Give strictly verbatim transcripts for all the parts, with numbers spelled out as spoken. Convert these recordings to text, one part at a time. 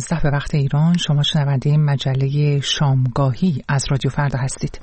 دوازده به وقت ایران. شما شنونده مجله شامگاهی از رادیو فردا هستید.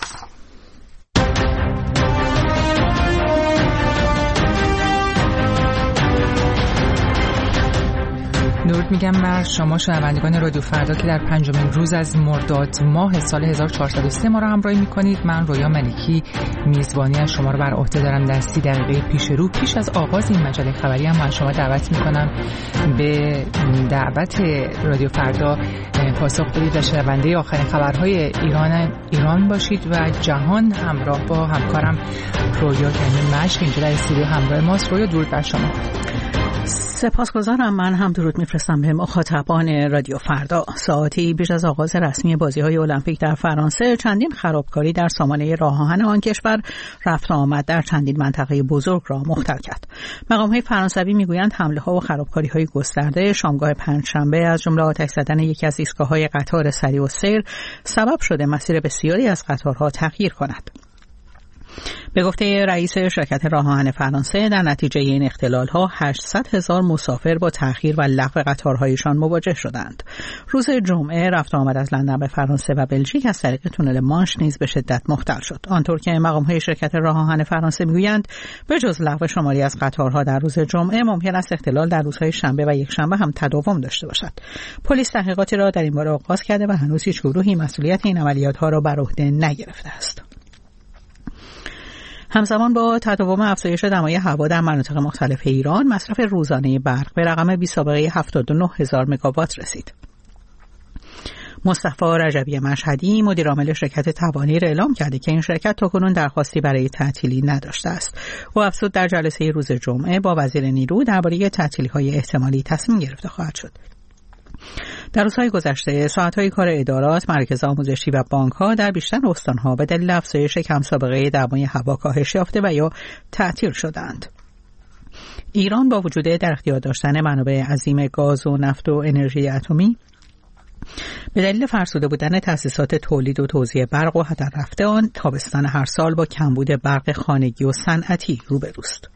درود میگم بر شما شنوندگان رادیو فردا که در پنجمین روز از مرداد ماه سال هزار و چهارصد و سه ما را همراهی میکنید. من رویا ملکی میزبانی از شما رو بر عهده دارم. در سی دقیقه پیش رو پیش از آغاز این مجله خبری هم من شما دعوت میکنم به دعوت رادیو فردا پاسخ بدید و شنونده آخرین خبرهای ایران ایران باشید و جهان همراه با همکارم رویا کنی مشک اینجا در استودیو همراه ماست. رویا درود بر شما. سپاسگزارم. من هم درود میفرستم به مخاطبان رادیو فردا. ساعتی پیش از آغاز رسمی بازی‌های المپیک در فرانسه چندین خرابکاری در سامانه راه آهن آن کشور رفت و آمد در چندین منطقه بزرگ را مختل کرد. مقام‌های فرانسوی میگویند حمله‌ها و خرابکاری‌های گسترده شامگاه پنجشنبه از جمله آتش زدن یکی از ایستگاه‌های قطار سریع السیر سبب شده مسیر بسیاری از قطارها تغییر کند. به گفته رئیس شرکت راه آهن فرانسه در نتیجه این اختلال‌ها هشتصد هزار مسافر با تأخیر و لغو قطارهایشان مواجه شدند. روز جمعه رفت و آمد از لندن به فرانسه و بلژیک از طریق تونل مانش نیز به شدت مختل شد. آنطور که مقام‌های شرکت راه آهن فرانسه می‌گویند به جز لغو شماری از قطارها در روز جمعه ممکن است اختلال در روزهای شنبه و یکشنبه هم تداوم داشته باشد. پلیس تحقیقاتی را در این باره آغاز کرده و هنوز هیچ گروهی مسئولیت این عملیات‌ها را بر عهده نگرفته است. همزمان با تداوم افزایش دمای هوا در مناطق مختلف ایران، مصرف روزانه برق به رقم بی سابقه هفتاد و نه هزار مگاوات رسید. مصطفی رجبی مشهدی مدیر عامل شرکت توانیر اعلام کرده که این شرکت تاکنون درخواستی برای تعطیلی نداشته است. او افزود در جلسه روز جمعه با وزیر نیرو درباره تعطیلی‌های احتمالی تصمیم گرفته خواهد شد. در روزهای گذشته ساعت‌های کار ادارات، مراکز آموزشی و بانک‌ها در بیشتر استان‌ها به دلیل افزایش کم سابقه دمای هوا کاهش یافته و یا تعطیل شدند. ایران با وجود در اختیار داشتن منابع عظیم گاز و نفت و انرژی اتمی به دلیل فرسوده بودن تأسیسات تولید و توزیع برق و هدر رفته آن، تابستان هر سال با کمبود برق خانگی و صنعتی روبروست.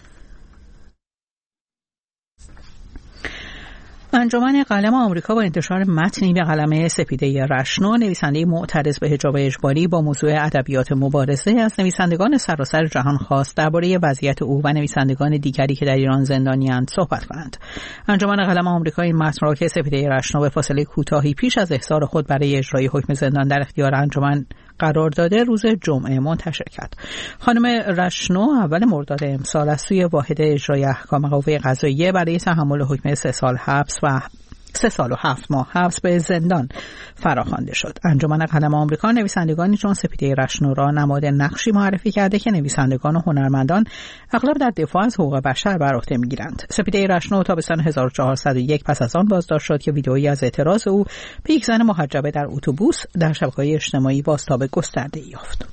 انجمن قلم آمریکا با انتشار متنی به قلمه سپیده رشنو، نویسنده معترض به حجاب اجباری، با موضوع ادبیات مبارزه از نویسندگان سراسر جهان خواست درباره وضعیت او و نویسندگان دیگری که در ایران زندانی‌اند صحبت کنند. انجمن قلم آمریکا این متن را که سپیده رشنو به فاصله کوتاهی پیش از احضار خود برای اجرای حکم زندان در اختیار انجمن قرار داده روز جمعه منتشر کرد. خانم رشنو اول مرداد امسال از سوی واحد اجرای احکام قوه قضاییه برای تحمل حکم سه سال حبس و سه سال و هفت ماه حبس به زندان فراخوانده شد. انجمن قلم آمریکا نویسندگانی چون سپیده رشنو را نماد نقشی معرفی کرده که نویسندگان و هنرمندان اغلب در دفاع از حقوق بشر بر عهده می‌گیرند. سپیده رشنو تابستان هزار و چهارصد و یک پس از آن بازداشت شد که ویدئویی از اعتراض او به یک زن محجبه در اتوبوس در شبکه‌های اجتماعی بازتاب گسترده‌ای یافت.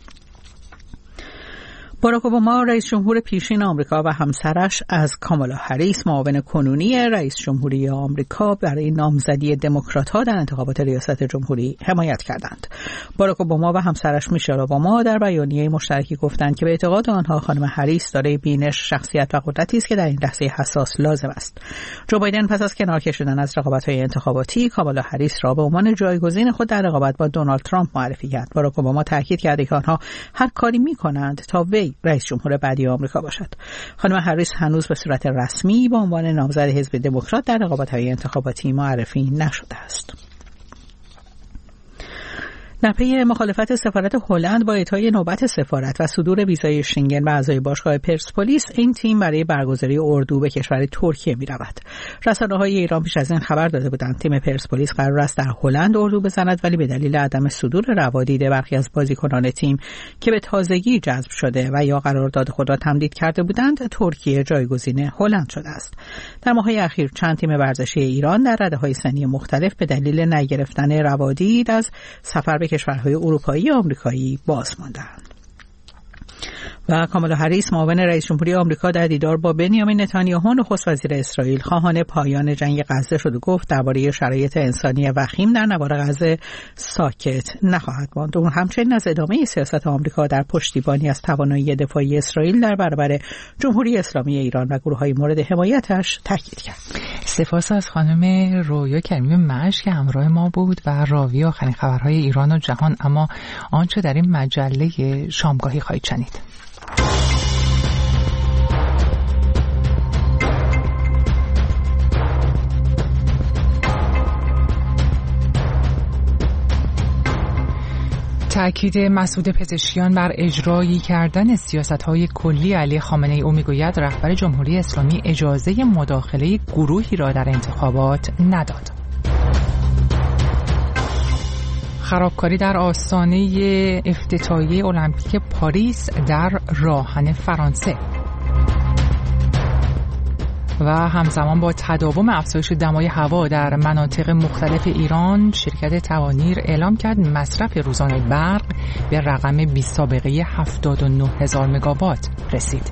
باراک اوباما رئیس جمهور پیشین آمریکا و همسرش از کامالا هریس معاون کنونی رئیس جمهوری آمریکا برای نامزدی دموکرات‌ها در انتخابات ریاست جمهوری حمایت کردند. باراک اوباما و همسرش میشل اوباما در بیانیه مشترکی گفتند که به اعتقاد آنها خانم هریس دارای بینش، شخصیت و قدرتی است که در این لحظه حساس لازم است. جو بایدن پس از کنار کشیدن از رقابت‌های انتخاباتی کامالا هریس را به عنوان جایگزین خود در رقابت با دونالد ترامپ معرفی کرد. باراک اوباما تاکید کرد که آنها هر کاری می‌کنند تا وی رئیس جمهور بعدی آمریکا باشد. خانم هریس هنوز به صورت رسمی به عنوان نامزد حزب دموکرات در رقابت‌های انتخاباتی معرفی نشده است. در پی مخالفت سفارت هلند با اعطای نوبت سفارت و صدور ویزای شنگن به اعضای باشگاه پرسپولیس، این تیم برای برگزاری اردو به کشور ترکیه می‌رود. رسانه‌های ایران پیش از این خبر داده بودند تیم پرسپولیس قرار است در هلند اردو بزند، ولی به دلیل عدم صدور روادید برخی از بازیکنان تیم که به تازگی جذب شده و یا قرارداد خود را تمدید کرده بودند، ترکیه جایگزین هلند شده است. در ماه‌های اخیر چند تیم ورزشی ایران در رده‌های سنی مختلف به دلیل نگرفتن روادید از سفر به کشورهای اروپایی و آمریکایی باز ماندند. و کامالا هریس معاون رئیس جمهوری آمریکا در دیدار با بنیامین نتانیاهو نخست وزیر اسرائیل خواهان پایان جنگ غزه شد و گفت درباره شرایط انسانی وخیم در نوار غزه ساکت نخواهد ماند. اون همچنین از ادامه سیاست آمریکا در پشتیبانی از توانایی دفاعی اسرائیل در برابر جمهوری اسلامی ایران و گروه‌های مورد حمایتش تاکید کرد. سپاس از خانم رویا کریمی مشک که همراه ما بود و راوی آخرین خبرهای ایران و جهان. اما آنچه در این مجله شامگاهی خواهید شنید. تأکید مسعود پزشکیان بر اجرایی کردن سیاست‌های کلی علی خامنه‌ای. او میگوید رهبر جمهوری اسلامی اجازه مداخله گروهی را در انتخابات نداد. خرابکاری در آستانه افتتاحیه المپیک پاریس در راهن فرانسه. و همزمان با تداوم افزایش دمای هوا در مناطق مختلف ایران، شرکت توانیر اعلام کرد مصرف روزانه برق به رقم بی سابقه هفتاد و نه هزار مگاوات رسید.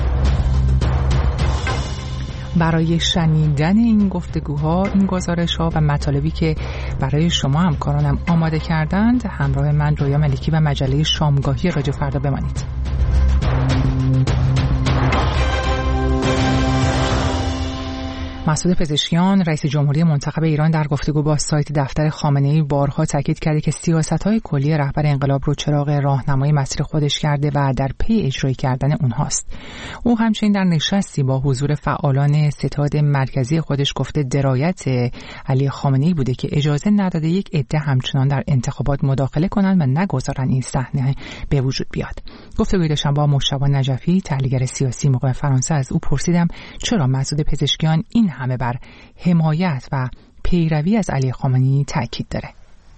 برای شنیدن این گفتگوها، این گزارش‌ها و مطالبی که برای شما همکارانم آماده کردند، همراه من رویا ملکی و مجله شامگاهی رادیو فردا بمانید. مسعود پزشکیان رئیس جمهوری منتخب ایران در گفتگو با سایت دفتر خامنه‌ای بارها تاکید کرده که سیاست‌های کلی رهبر انقلاب رو چراغ راهنمای مسیر خودش کرده و در پی اجرایی کردن اونهاست. او همچنین در نشستی با حضور فعالان ستاد مرکزی خودش گفته درایت علی خامنه‌ای بوده که اجازه نداده یک عده همچنان در انتخابات مداخله کنند و نگذارن این صحنه به وجود بیاد. گفتگوی داشتم با مجتبی نجفی، تحلیلگر سیاسی مقیم فرانسه. از او پرسیدم چرا مسعود پزشکیان این همه بر حمایت و پیروی از علی خامنه‌ای تاکید داره.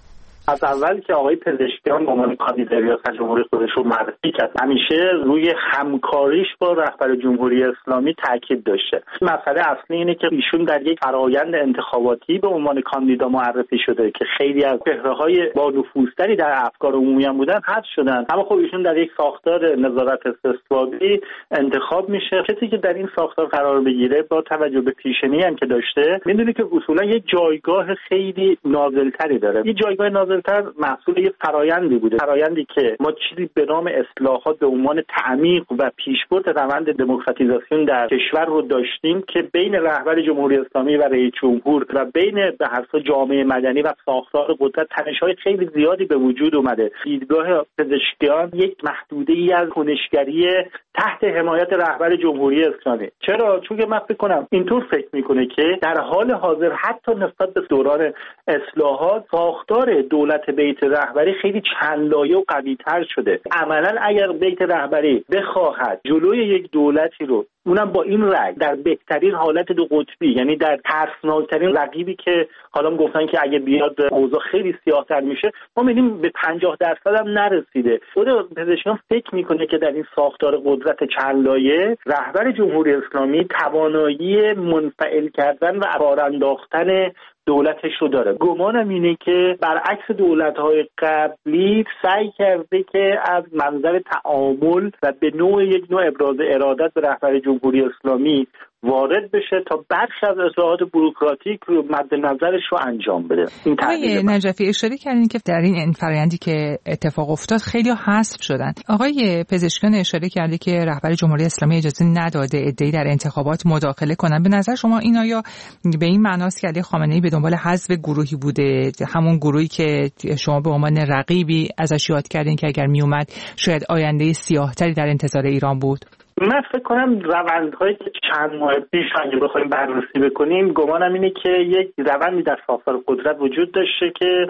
از اول که آقای پزشکیان به عنوان کاندیدای ریاست جمهوری خودش رو معرفی کرد، همیشه روی همکاریش با رهبر جمهوری اسلامی تاکید داشته. مسئله اصلی اینه که ایشون در یک فرآیند انتخاباتی به عنوان کاندیدا معرفی شده که خیلی از چهره‌های با نفوذتری در افکار عمومی هم بودن حذف شدن، اما خب ایشون در یک ساختار نظارت استثباتی انتخاب میشه. کسی که در این ساختار قرار بگیره با توجه به پیشینه‌ای هم که داشته، میدونه که اصولا یک جایگاه خیلی نازل‌تری داره. یک جایگاه نازل تر محصول یه فرایندی بوده، فرایندی که ما چیزی به نام اصلاحات به عنوان تعمیق و پیشبرد روند دموکراتیزاسیون در کشور رو داشتیم که بین رهبر جمهوری اسلامی و رئیس جمهور و بین به هر سو جامعه مدنی و ساختار قدرت تنش‌های خیلی زیادی به وجود اومده. دیدگاه پزشکیان یک محدوده‌ای از کنشگری تحت حمایت رهبر جمهوری اسلامی. چرا؟ چون من فکر کنم اینطور فکر میکنه که در حال حاضر حتی نسبت به دوران اصلاحات ساختار دولت بیت رهبری خیلی چند لایه و قوی‌تر شده. عملاً اگر بیت رهبری بخواهد جلوی یک دولتی رو، اونم با این رأی، در بهترین حالت دو قطبی، یعنی در ترسناکترین رقیبی که حالا گفتن که اگه بیاد اوضاع خیلی سیاه‌تر میشه، ما می‌بینیم به پنجاه درصد هم نرسیده. خود پزشکیان فکر میکنه که در این ساختار قدرت چند لایه رهبر جمهوری اسلامی توانایی منفعل کردن و بار انداختن دولتش رو داره. گمانم اینه که برعکس دولت‌های قبلی سعی کرده که از منظر تعامل و به نوع یک نوع ابراز ارادت به رهبر جمهوری اسلامی وارد بشه تا برخی از اصلاحات بوروکراتیک رو مد نظرش رو انجام بده. آقای نجفی اشاره کردین که در این فرآیندی که اتفاق افتاد خیلی حذف شدن. آقای پزشکیان اشاره کرده که رهبر جمهوری اسلامی اجازه نداده عده‌ای در انتخابات مداخله کنن. به نظر شما این آیا به این معناست که علی خامنه‌ای به دنبال حذف گروهی بوده، همون گروهی که شما به عنوان رقیبی ازش یاد کردین که اگر می اومد شاید آینده سیاه‌تری در انتظار ایران بود؟ من فکر کنم روندهایی که چند ماه پیش اگه بخوایم بررسی بکنیم، گمانم اینه که یک روندی در ساختار قدرت وجود داشته که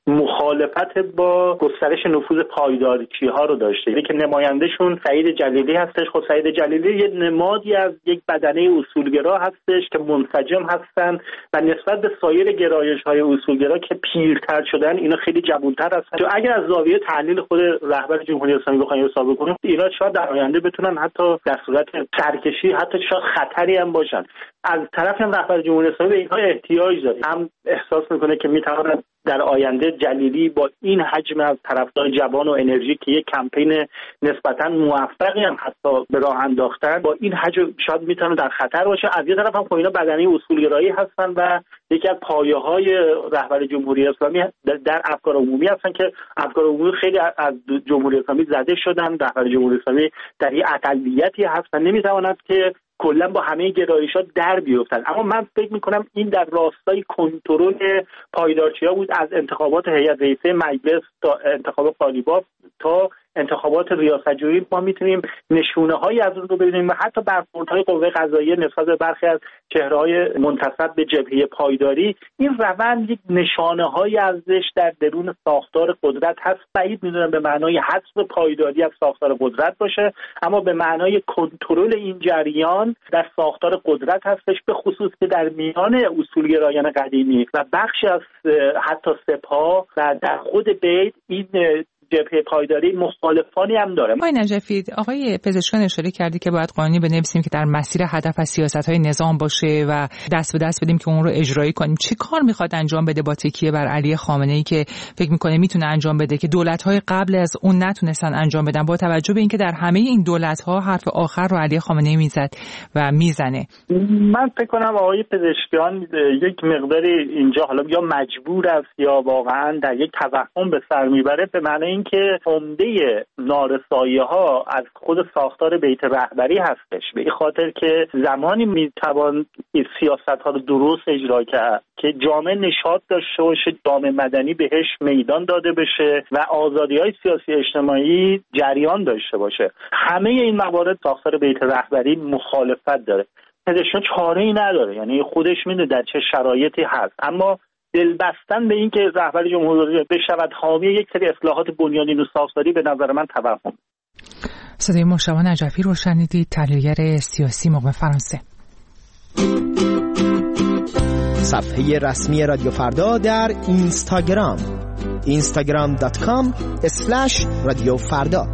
مخالفت با گسترش نفوذ پایدارچی ها رو داشته، یعنی که نمایندهشون سعید جلیلی هستش. خب سعید جلیلی یه نمادی از یک بدنه اصولگرا هستش که منسجم هستن و نسبت به سایر گرایش های اصولگرا که پیرتر شدن اینا خیلی جوان‌تر هستن. تو اگر از زاویه تحلیل خود رهبر جمهوری اسلامی بخوایم حساب بکنیم، اینا شاید در آینده بتونن حتی در صورت سرکشی حتی شاید خطری هم باشن. از طرف هم رهبر جمهوری اسلامی به اینها احتیاج داره، هم احساس میکنه که میتواند در آینده جلیلی با این حجم از طرفدار جوان و انرژی که یک کمپین نسبتاً موفقی هم حتی به راه انداختن، با این حجم شاید میتونه در خطر باشه. از یه طرف هم خب اینا بدنه اصولگرایی هستن و یکی از پایه‌های رهبر جمهوری اسلامی در افکار عمومی هستن که افکار عمومی خیلی از جمهوری اسلامی زده شدن. رهبر جمهوری اسلامی در یک اقلیتی هستن، نمیتواند که کلا با همه گرایشات در بیفتن. اما من فکر میکنم این در راستای کنترل پایدارچی‌ها بود، از انتخابات هیئت رئیسه مجلس تا انتخاب قالیباف تا انتخابات ریاست جمهوری ما میتونیم نشونه هایی از اون رو ببینیم و حتی برخوردهای قوه قضاییه نسبت به برخی از چهره‌های منتسب به جبهه پایداری. این روند یک نشانه هایی ازش در درون ساختار قدرت هست. بعید میدونم به معنای حذف پایداری از ساختار قدرت باشه، اما به معنای کنترل این جریان در ساختار قدرت هستش، به خصوص که در میان اصولگرایان قدیمی و بخشی از حتی سپاه و در خود بیت این جبهه پایداری مخالفانی هم داره. آقای نجفی، آقای پزشکان اشاره کردی که باید قانونی بنویسیم که در مسیر هدف از سیاست‌های نظام باشه و دست به دست بدیم که اون رو اجرایی کنیم. چه کار میخواد انجام بده با تکیه بر علی خامنه‌ای که فکر میکنه میتونه انجام بده که دولت‌های قبل از اون نتونستن انجام بدن، با توجه به اینکه در همه این دولت‌ها حرف آخر رو علی خامنه‌ای میزد و میزنه؟ من فکر کنم آقای پزشکیان یک مقداری اینجا حالا یا مجبور است یا واقعا در یک توهم به سر میبره، به معنی اینکه عمده نارسایی‌ها از خود ساختار بیت رهبری هستش، به این خاطر که زمانی میتوان سیاست‌ها رو درست اجرا کرد که جامعه نشاط داشته باشه، جامعه مدنی بهش میدان داده بشه و آزادی‌های سیاسی اجتماعی جریان داشته باشه. همه این موارد ساختار بیت رهبری مخالفت داره. پزشکان چاره‌ای نداره، یعنی خودش میدونه در چه شرایطی هست، اما دل بستن به این که رهبر جمهوری بشود حامی یک سری اصلاحات بنیادین و ساختاری به نظر من توهم. صدای مشتبه نجفی رو شنیدید، تحلیلگر سیاسی مقیم فرانسه. صفحه رسمی رادیو فردا در اینستاگرام اینستاگرام دات کام اسلش رادیو فردا.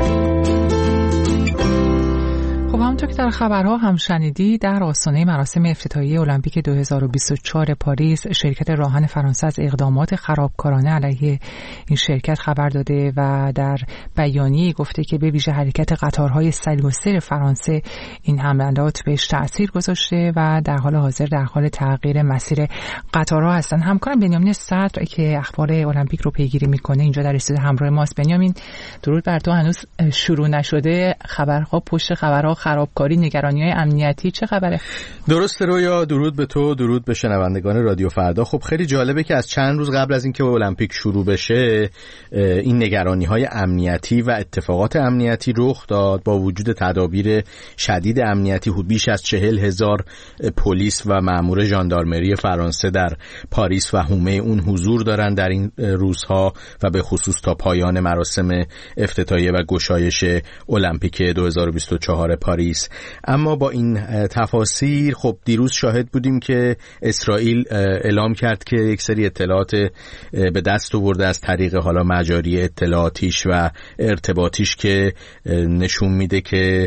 خب همونطور که در خبرها هم شنیدی، در آستانه مراسم افتتاحیه المپیک دو هزار و بیست و چهار پاریس، شرکت راهن فرانسه از اقدامات خرابکارانه علیه این شرکت خبر داده و در بیانیه گفته که به ویژه حرکت قطارهای سری و سیر فرانسه این حملات بهش تأثیر گذاشته و در حال حاضر در حال تغییر مسیر قطارها هستن. همکارم بنیامین صدر که اخبار المپیک رو پیگیری میکنه اینجا در استودیو همراه ماست. بنیامین، درود بر تو. هنوز شروع نشده خبرها، پشت خبرها خرابکاری، نگرانی‌های امنیتی، چه خبره؟ درسته رویا، درود به تو، درود به شنوندگان رادیو فردا. خب خیلی جالبه که از چند روز قبل از اینکه المپیک شروع بشه این نگرانی‌های امنیتی و اتفاقات امنیتی رخ داد. با وجود تدابیر شدید امنیتی، حدود بیش از چهل هزار پلیس و مأمور ژاندارمری فرانسه در پاریس و حومه اون حضور دارن در این روزها و به خصوص تا پایان مراسم افتتاحیه و گشایش المپیک دو هزار و بیست و چهار پاریس. اما با این تفاصیل خب دیروز شاهد بودیم که اسرائیل اعلام کرد که یک سری اطلاعات به دست آورده از طریق حالا مجاری اطلاعاتیش و ارتباطیش که نشون میده که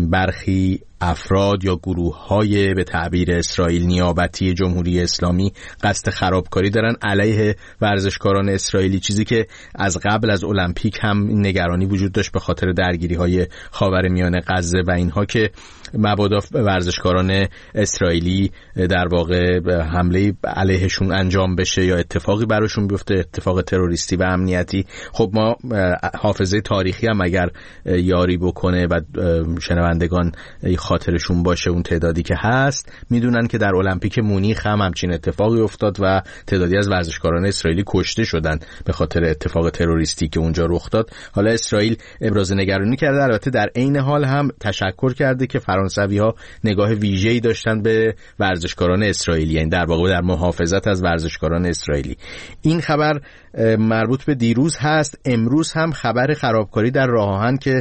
برخی افراد یا گروه‌های به تعبیر اسرائیل نیابتی جمهوری اسلامی قصد خرابکاری دارن علیه ورزشکاران اسرائیلی، چیزی که از قبل از المپیک هم نگرانی وجود داشت به خاطر درگیری‌های خاورمیانه، غزه و اینها که مبادا ورزشکاران اسرائیلی در واقع حمله علیهشون انجام بشه یا اتفاقی براشون بیفته، اتفاق تروریستی و امنیتی. خب ما حافظه تاریخی هم اگر یاری بکنه و شنوندگان خاطرشون باشه اون تعدادی که هست، میدونن که در المپیک مونیخ هم همچین اتفاقی افتاد و تعدادی از ورزشکاران اسرائیلی کشته شدن به خاطر اتفاق تروریستی که اونجا رخ داد. حالا اسرائیل ابراز نگرانی کرده، البته در عین حال هم تشکر کرده که فرانسوی‌ها نگاه ویژه‌ای داشتن به ورزشکاران اسرائیلی، یعنی در واقع در محافظت از ورزشکاران اسرائیلی. این خبر مربوط به دیروز هست. امروز هم خبر خرابکاری در راه آهن که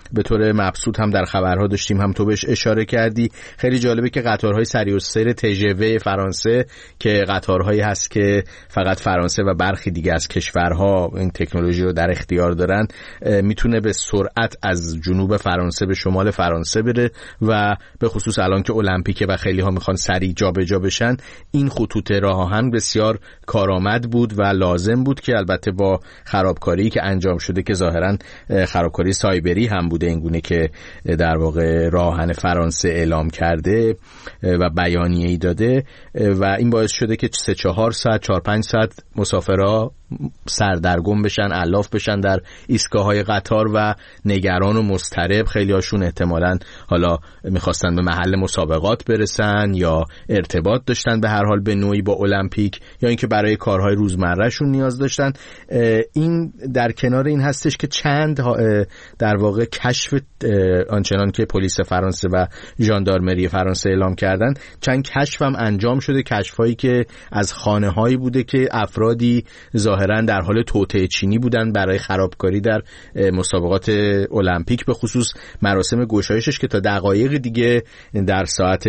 به طور مبسوط هم در خبرها داشتیم، هم تو بهش اشاره کردی. خیلی جالبه که قطارهای سریع السیر تی جی وی فرانسه که قطارهایی هست که فقط فرانسه و برخی دیگه از کشورها این تکنولوژی رو در اختیار دارن، میتونه به سرعت از جنوب فرانسه به شمال فرانسه بره و به خصوص الان که المپیکه و خیلی ها میخوان سریع جابجا بشن، این خطوط راه آهن بسیار کارآمد بود و لازم بود که البته با خرابکاری که انجام شده که ظاهرا خرابکاری سایبری هم بوده اینگونه که در واقع راه آهن فرانسه اعلام کرده و بیانیه‌ای داده و این باعث شده که سه چهار ساعت چهار پنج ساعت مسافرها سردرگم بشن، علاف بشن در ایستگاه‌های قطار و نگران و مضطرب. خیلی هاشون احتمالاً حالا میخواستن به محل مسابقات برسن یا ارتباط داشتن به هر حال به نوعی با المپیک یا اینکه برای کارهای روزمرهشون نیاز داشتن. این در کنار این هستش که چند در واقع کشف آنچنان که پلیس فرانسه و ژاندارمری فرانسه اعلام کردن، چند کشف هم انجام شده، کشفایی که از خانه‌هایی بوده که افرادی ظاهرا در حال توطئه چینی بودن برای خرابکاری در مسابقات المپیک، به خصوص مراسم گشایشش که تا دقایق دیگه در ساعت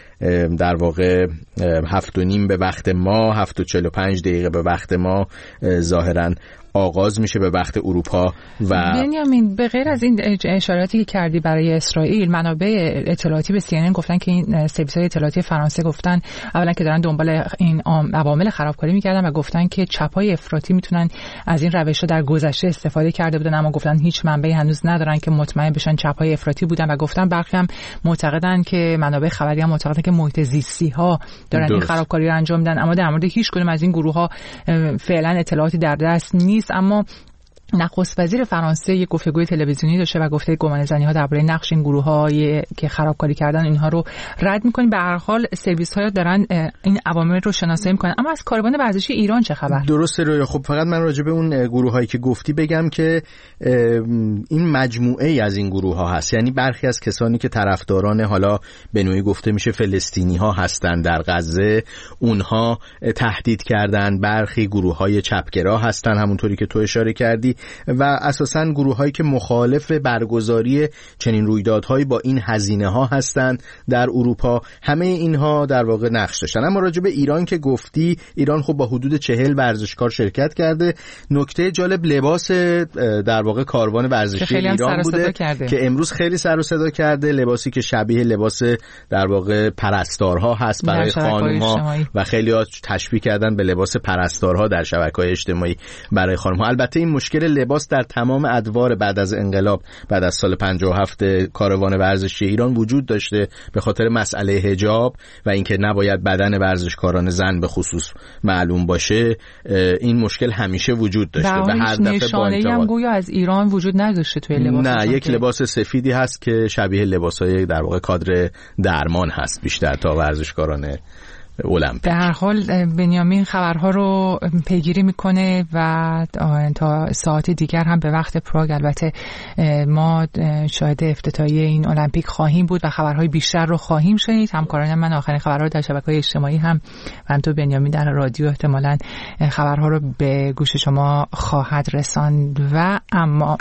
در واقع هفت و نیم به وقت ما، هفت و چهل و پنج دقیقه به وقت ما ظاهرا آغاز میشه به وقت اروپا. و بنیامین به غیر از این اشاراتی که کردی برای اسرائیل، منابع اطلاعاتی به سی ان ان گفتن که این سرویس‌های اطلاعاتی فرانسه گفتن اولا که دارن دنبال این عوامل خرابکاری میکردن و گفتن که چپای افراطی میتونن از این روش‌ها در گذشته استفاده کرده بودن، اما گفتن هیچ منبعی هنوز ندارن که مطمئن بشن چپای افراطی بودن و گفتن برخی هم معتقدن که منابع خبری هم معتقدن که محیط زیستی‌ها دارن درست. این خرابکاری رو انجام میدن، اما در مورد هیچ کدوم از این گروه‌ها فعلا اطلاعاتی در دست نیست. اما نخست وزیر فرانسه یک گفتگوی تلویزیونی داشته و گفته گمانه‌زنی‌ها درباره نقش این گروه‌های که خرابکاری کردن اینها رو رد می‌کنیم. به هر حال سرویس‌ها دارن این عوامل رو شناسایی می‌کنن. اما از کاروان ورزشی ایران چه خبر؟ درسته رویا. خب فقط من راجع به اون گروه‌هایی که گفتی بگم که این مجموعه‌ای از این گروه‌ها هست، یعنی برخی از کسانی که طرفداران حالا به نوعی گفته میشه فلسطینی‌ها هستن در غزه، اونها تهدید کردن، برخی گروه‌های چپگرا هستن همونطوری که تو اشاره کردی و اساساً گروه‌هایی که مخالف برگزاری چنین رویدادهایی با این هزینه‌ها هستند در اروپا، همه اینها در واقع نقش داشتن. اما راجع به ایران که گفتی، ایران خب با حدود چهل ورزشکار شرکت کرده. نکته جالب لباس در واقع کاروان ورزشی ایران بوده که امروز خیلی سر و صدا کرده، لباسی که شبیه لباس در واقع پرستارها هست برای خانم‌ها و خیلی‌ها تشبیه کردن به لباس پرستارها در شبکه‌های اجتماعی برای خانم‌ها. البته این مشکل لباس در تمام ادوار بعد از انقلاب، بعد از سال پنجاه و هفت کاروان ورزشی ایران وجود داشته به خاطر مسئله حجاب و اینکه نباید بدن ورزشکاران زن به خصوص معلوم باشه. این مشکل همیشه وجود داشته و هر دفعه با هم گویا از ایران وجود نداشته توی لباس. نه، یک لباس سفیدی هست که شبیه لباسای در واقع کادر درمان هست بیشتر تا ورزشکاران المپیک. به هر حال بنیامین خبرها رو پیگیری میکنه و تا ساعت دیگر هم به وقت پراگ البته ما شاهد افتتاحیه این المپیک خواهیم بود و خبرهای بیشتر رو خواهیم شنید. همکاران من آخرین خبرها رو در شبکه‌های اجتماعی هم و تو بنیامین در رادیو احتمالاً خبرها رو به گوش شما خواهد رساند. و اما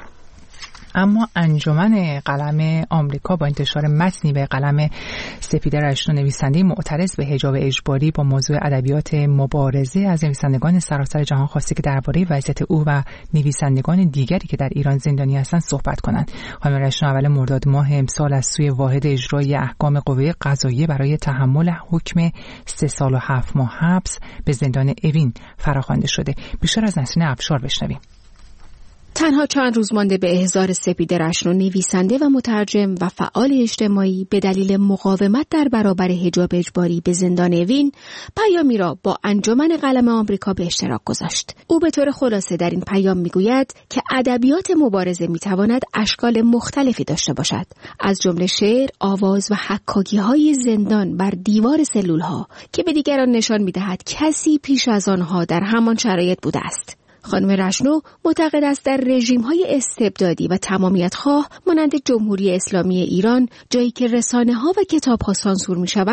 اما انجمن قلم آمریکا با انتشار متنی به قلم سپیده رشنو، نویسنده معترض به حجاب اجباری با موضوع ادبیات مبارزه، از نویسندگان سراسر جهان خواسته که درباره وضعیت او و نویسندگان دیگری که در ایران زندانی هستند صحبت کنند. خانم رشنو اول مرداد ماه امسال از سوی واحد اجرایی احکام قوه قضاییه برای تحمل حکم سه سال و هفت ماه حبس به زندان اوین فراخوانده شده. بیشتر از نسرین افشار بشنویم. تنها چند روز مانده به احضار سپیده رشنو، نویسنده و مترجم و فعال اجتماعی، به دلیل مقاومت در برابر حجاب اجباری به زندان اوین، پیامی را با انجمن قلم آمریکا به اشتراک گذاشت. او به طور خلاصه در این پیام میگوید که ادبیات مبارزه میتواند اشکال مختلفی داشته باشد، از جمله شعر، آواز و حکاکی‌های زندان بر دیوار سلول‌ها که به دیگران نشان میدهد کسی پیش از آنها در همان شرایط بوده است. خانم رشنو معتقد است در رژیم‌های استبدادی و تمامیت‌خواه مانند جمهوری اسلامی ایران، جایی که رسانه‌ها و کتاب‌ها سانسور می‌شوند،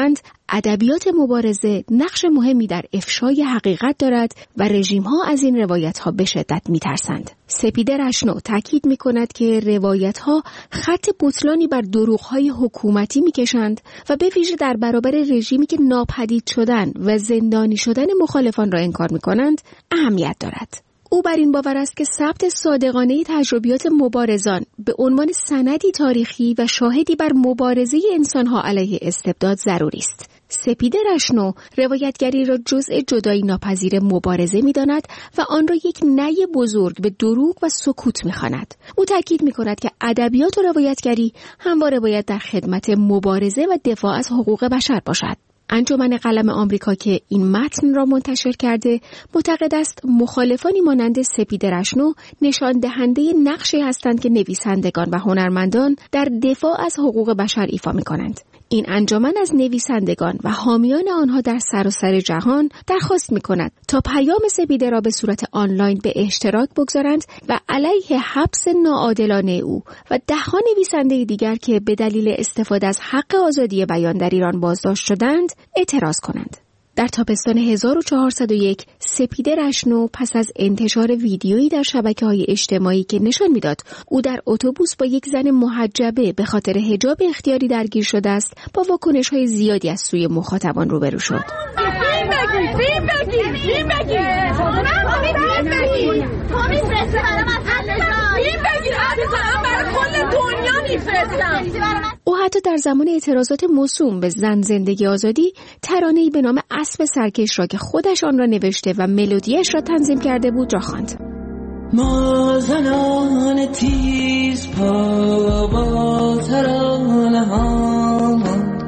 ادبیات مبارزه نقش مهمی در افشای حقیقت دارد و رژیم‌ها از این روایت‌ها به شدت می‌ترسند. سپیده رشنو تاکید می‌کند که روایت‌ها خط بطلانی بر دروغ‌های حکومتی می‌کشند و به ویژه در برابر رژیمی که ناپدید شدن و زندانی شدن مخالفان را انکار می‌کنند اهمیت دارد. او بر این باور است که ثبت صادقانه تجربیات مبارزان به عنوان سندی تاریخی و شاهدی بر مبارزه انسانها علیه استبداد ضروری است. سپیده رشنو روایتگری را جزء جدایی ناپذیر مبارزه می‌داند و آن را یک نی بزرگ به دروغ و سکوت می‌خواند. او تاکید می‌کند که ادبیات و روایتگری همواره باید در خدمت مبارزه و دفاع از حقوق بشر باشد. انجمن قلم آمریکا که این متن را منتشر کرده معتقد است مخالفانی مانند سپیده رشنو نشان دهنده نقشی هستند که نویسندگان و هنرمندان در دفاع از حقوق بشر ایفا می‌کنند. این انجمن از نویسندگان و حامیان آنها در سراسر جهان درخواست می‌کند تا پیام سپیده را به صورت آنلاین به اشتراک بگذارند و علیه حبس ناعادلانه او و ده‌ها نویسنده دیگر که به دلیل استفاده از حق آزادی بیان در ایران بازداشت شدند اعتراض کنند. در تابستان هزار و چهارصد و یک سپیده رشنو پس از انتشار ویدیویی در شبکه‌های اجتماعی که نشان می‌داد او در اتوبوس با یک زن محجبه به خاطر حجاب اختیاری درگیر شده است، با واکنش‌های زیادی از سوی مخاطبان روبرو شد. این بگی، این بگی، این بگی. این بگی. تو می‌فرستی برام از حلشان. این بگی، عزیزم برای کل دنیا می‌فرستم. او حتی در زمان اعتراضات موسوم به زن زندگی آزادی ترانه‌ای به نام اسب سرکش را که خودش آن را نوشته و ملودیش را تنظیم کرده بود را خواند. ما زنان تیز پا با ترانه ها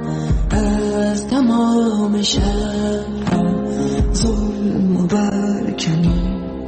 از تمام شب ظلم و برکنی.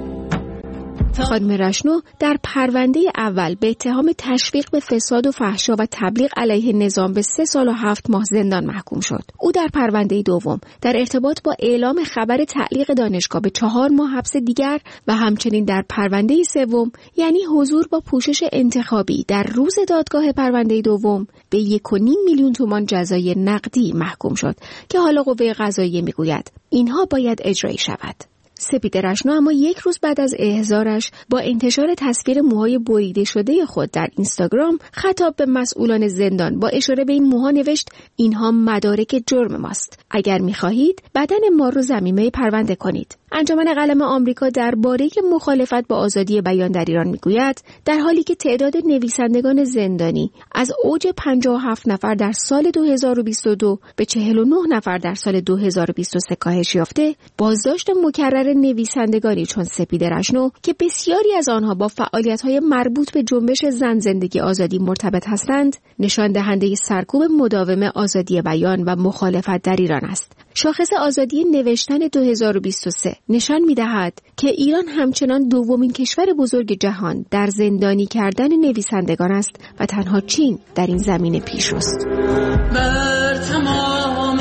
خانم رشنو در پرونده اول به اتهام تشویق به فساد و فحشا و تبلیغ علیه نظام به سه سال و هفت ماه زندان محکوم شد. او در پرونده دوم در ارتباط با اعلام خبر تعلیق دانشگاه به چهار ماه حبس دیگر و همچنین در پرونده سوم یعنی حضور با پوشش انتخابی در روز دادگاه پرونده دوم به یک و نیم میلیون تومان جزای نقدی محکوم شد که حالا قوه قضاییه میگوید اینها باید اجرایی شود. سپیده رشنو اما یک روز بعد از احضارش با انتشار تصویر موهای بریده شده خود در اینستاگرام خطاب به مسئولان زندان با اشاره به این موها نوشت اینها مدارک جرم ماست. اگر می‌خواهید بدن ما رو ضمیمه پرونده کنید. انجمن قلم آمریکا درباره مخالفت با آزادی بیان در ایران میگوید در حالی که تعداد نویسندگان زندانی از اوج پنجاه و هفت نفر در سال دو هزار و بیست و دو به چهل و نه نفر در سال دو هزار و بیست و سه کاهش یافته، بازداشت مکرر نویسندگانی چون سپیده رشنو که بسیاری از آنها با فعالیت‌های مربوط به جنبش زن زندگی آزادی مرتبط هستند، نشان دهنده سرکوب مداوم آزادی بیان و مخالفت در ایران است. شاخص آزادی نوشتن دو هزار و بیست و سه نشان می‌دهد که ایران همچنان دومین کشور بزرگ جهان در زندانی کردن نویسندگان است و تنها چین در این زمینه پیشروست. بر تمام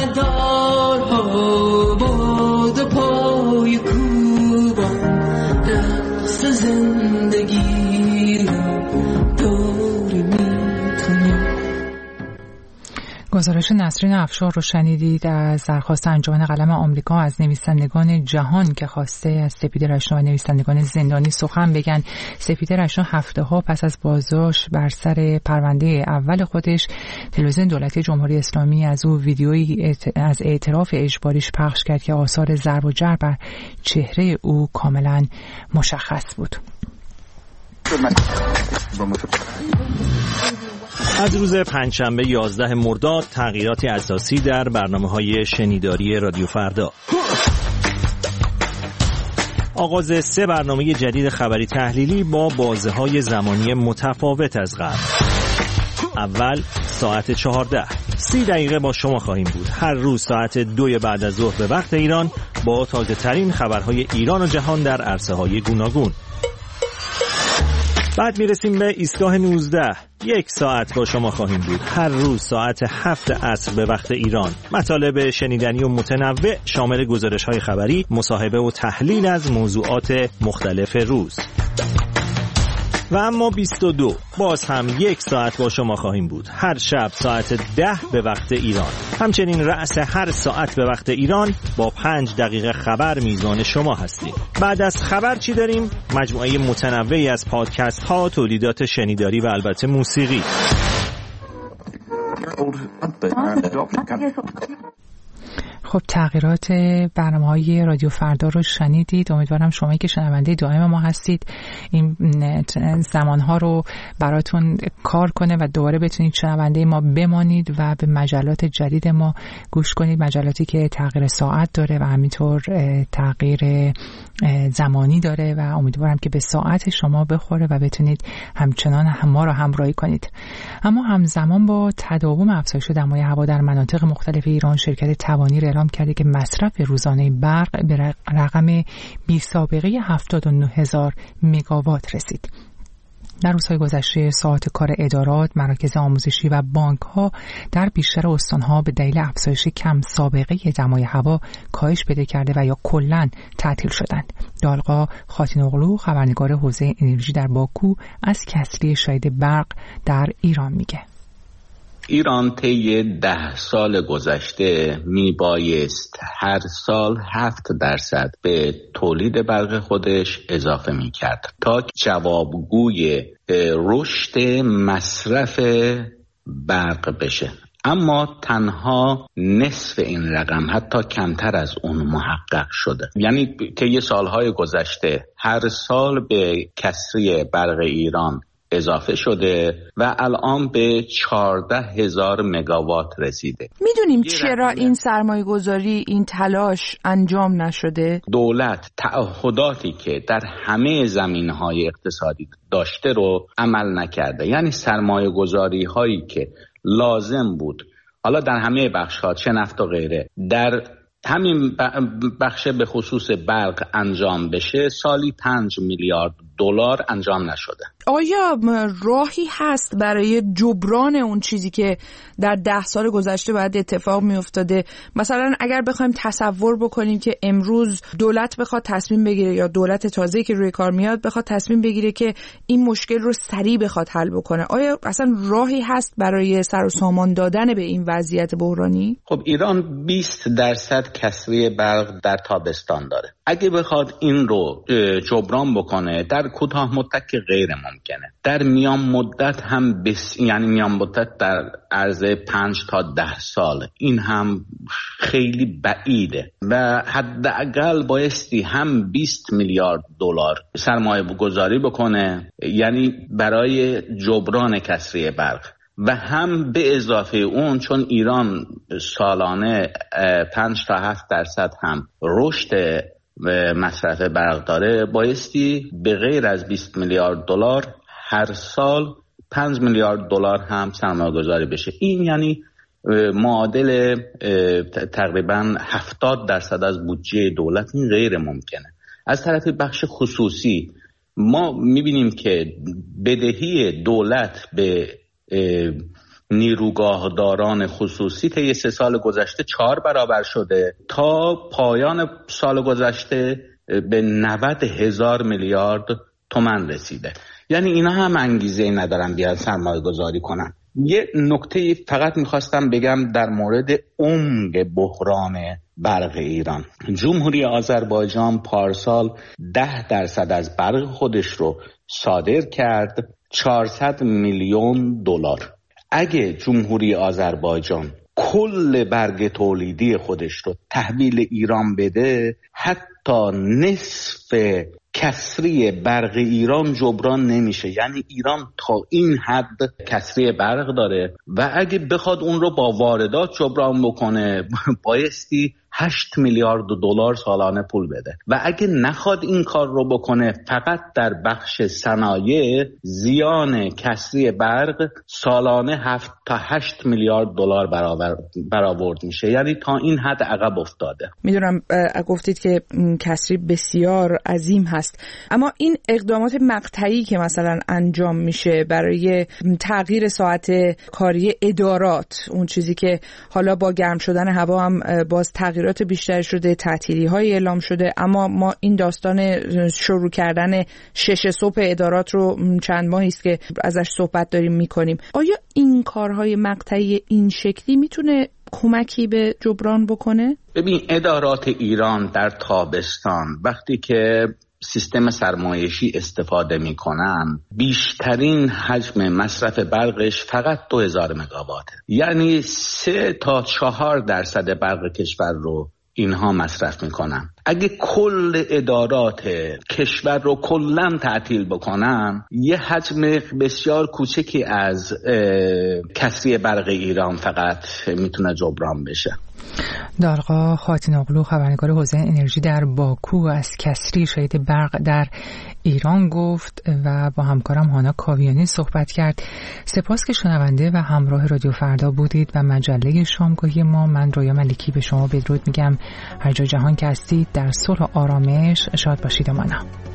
دارها باد پای کوبان رقص زندگی را داری می‌کنی. گزارش نسرین افشار رو شنیدید از درخواست انجمن قلم آمریکا از نویسندگان جهان که خواسته از سپیده رشنو و نویسندگان زندانی سخن بگن. سپیده رشنو هفته ها پس از بازداشت بر سر پرونده اول خودش، تلویزیون دولتی جمهوری اسلامی از او ویدیویی از اعتراف اجباریش پخش کرد که آثار ضرب و جرح بر چهره او کاملا مشخص بود. از روز پنجشنبه یازده مرداد تغییراتی اساسی در برنامه‌های شنیداری رادیو فردا. آغاز سه برنامه جدید خبری تحلیلی با بازه‌های زمانی متفاوت از قبل. اول ساعت چهارده، سی دقیقه با شما خواهیم بود. هر روز ساعت دوی بعد از ظهر به وقت ایران با تازه ترین خبرهای ایران و جهان در عرصه‌های گوناگون. بعد میرسیم به ایستگاه نوزده، یک ساعت با شما خواهیم بود. هر روز ساعت هفت عصر به وقت ایران. مطالب شنیدنی و متنوع شامل گزارش‌های خبری، مصاحبه و تحلیل از موضوعات مختلف روز. و اما بیست و دو باز هم یک ساعت با شما خواهیم بود، هر شب ساعت ده به وقت ایران. همچنین رأس هر ساعت به وقت ایران با پنج دقیقه خبر میزان شما هستیم. بعد از خبر چی داریم؟ مجموعه متنوعی از پادکست ها، تولیدات شنیداری و البته موسیقی. خب تغییرات برنامه‌های رادیو فردا رو شنیدید. امیدوارم شما که شنونده دائم ما هستید این زمانها رو براتون کار کنه و دوباره بتونید شنونده ما بمانید و به مجلات جدید ما گوش کنید، مجلاتی که تغییر ساعت داره و همینطور تغییر زمانی داره و امیدوارم که به ساعت شما بخوره و بتونید همچنان هم ما رو همراهی کنید. اما همزمان با تداوم افزایش دمای هوا در مناطق مختلف ایران، شرکت توانیر اعلام کرده که مصرف روزانه برق به رقم بی سابقه هفتاد و نه هزار مگاوات رسید. در روزهای گذشته ساعات کار ادارات، مراکز آموزشی و بانک‌ها در بیشتر استان‌ها به دلیل افزایش کم سابقه دمای هوا کاهش پیدا کرده و یا کلاً تعطیل شدند. دالقا خاتینوغلو، خبرنگار حوزه انرژی در باکو، از کسری شاید برق در ایران میگه. ایران طی ده سال گذشته میبایست هر سال هفت درصد به تولید برق خودش اضافه میکرد تا جوابگوی رشد مصرف برق بشه، اما تنها نصف این رقم، حتی کمتر از اون محقق شده. یعنی طی سالهای گذشته هر سال به کسری برق ایران اضافه شده و الان به چهارده هزار مگاوات رسیده. میدونیم چرا این سرمایه گذاری، این تلاش انجام نشده؟ دولت تعهداتی که در همه زمینهای اقتصادی داشته رو عمل نکرده. یعنی سرمایه گذاری هایی که لازم بود، حالا در همه بخش ها، چه نفت و غیره، در همین بخش به خصوص برق انجام بشه، سالی پنج میلیارد دلار انجام نشده. آیا راهی هست برای جبران اون چیزی که در ده سال گذشته باید اتفاق می افتاده؟ مثلا اگر بخوایم تصور بکنیم که امروز دولت بخواد تصمیم بگیره، یا دولت تازه‌ای که روی کار میاد بخواد تصمیم بگیره که این مشکل رو سریع بخواد حل بکنه، آیا اصلا راهی هست برای سر و سامان دادن به این وضعیت بحرانی؟ خب ایران بیست درصد کسری برق در تابستان داره. اگه بخواد این رو جبران بکنه در کوتاه مدت که غیر ممکنه، در میان مدت هم بس... یعنی میان مدت در عرض پنج تا ده سال این هم خیلی بعیده و حداقل بایستی هم بیست میلیارد دلار سرمایه گذاری بکنه، یعنی برای جبران کسری برق، و هم به اضافه اون چون ایران سالانه پنج تا هفت درصد هم رشد و مصرف برق داره، بایستی به غیر از بیست میلیارد دلار هر سال پنج میلیارد دلار هم سرمایه گذاری بشه. این یعنی معادل تقریبا هفتاد درصد از بودجه دولت. این غیر ممکنه. از طرف بخش خصوصی ما میبینیم که بدهی دولت به نیروگاهداران خصوصی طی سه سال گذشته چهار برابر شده، تا پایان سال گذشته به نود هزار میلیارد تومان رسیده. یعنی اینا هم انگیزه ندارن بیان سرمایه گذاری کنن. یه نکته فقط میخواستم بگم در مورد عمق بحران برق ایران. جمهوری آذربایجان پارسال ده درصد از برق خودش رو صادر کرد، چهارصد میلیون دلار. اگه جمهوری آذربایجان کل برق تولیدی خودش رو تحویل ایران بده، حتی نصف کسری برق ایران جبران نمیشه. یعنی ایران تا این حد کسری برق داره و اگه بخواد اون رو با واردات جبران بکنه بایستی هشت میلیارد دلار سالانه پول بده، و اگه نخواد این کار رو بکنه فقط در بخش صنایع زیان کسری برق سالانه هفت تا هشت میلیارد دلار برابر برآورد میشه. یعنی تا این حد عقب افتاده. میدونم گفتید که کسری بسیار عظیم هست، اما این اقدامات مقطعی که مثلا انجام میشه برای تغییر ساعت کاری ادارات، اون چیزی که حالا با گرم شدن هوا هم باز تغییر تغییرات بیشتری شده، تعطیلی های اعلام شده، اما ما این داستان شروع کردن شش صبح ادارات رو چند ماهی است که ازش صحبت داریم میکنیم. آیا این کارهای مقطعی این شکلی میتونه کمکی به جبران بکنه؟ ببین، ادارات ایران در تابستان وقتی که سیستم سرمایشی استفاده میکنن، بیشترین حجم مصرف برقش فقط دو هزار مگاواته، یعنی سه تا چهار درصد برق کشور رو اینها مصرف میکنن. اگه کل ادارات کشور رو کلاً تعطیل بکنن، یه حجم بسیار کوچکی از کسری برق ایران فقط میتونه جبران بشه. دارقا خاتینوغلو، خبرنگار حوزه انرژی در باکو، از کسری شدید برق در ایران گفت و با همکارم هانا کاویانی صحبت کرد. سپاس که شنونده و همراه رادیو فردا بودید و مجله شامگاهی ما. من رویا ملکی به شما بدرود میگم. هر جا جهان که هستید در صلح و آرامش شاد باشید و مانا.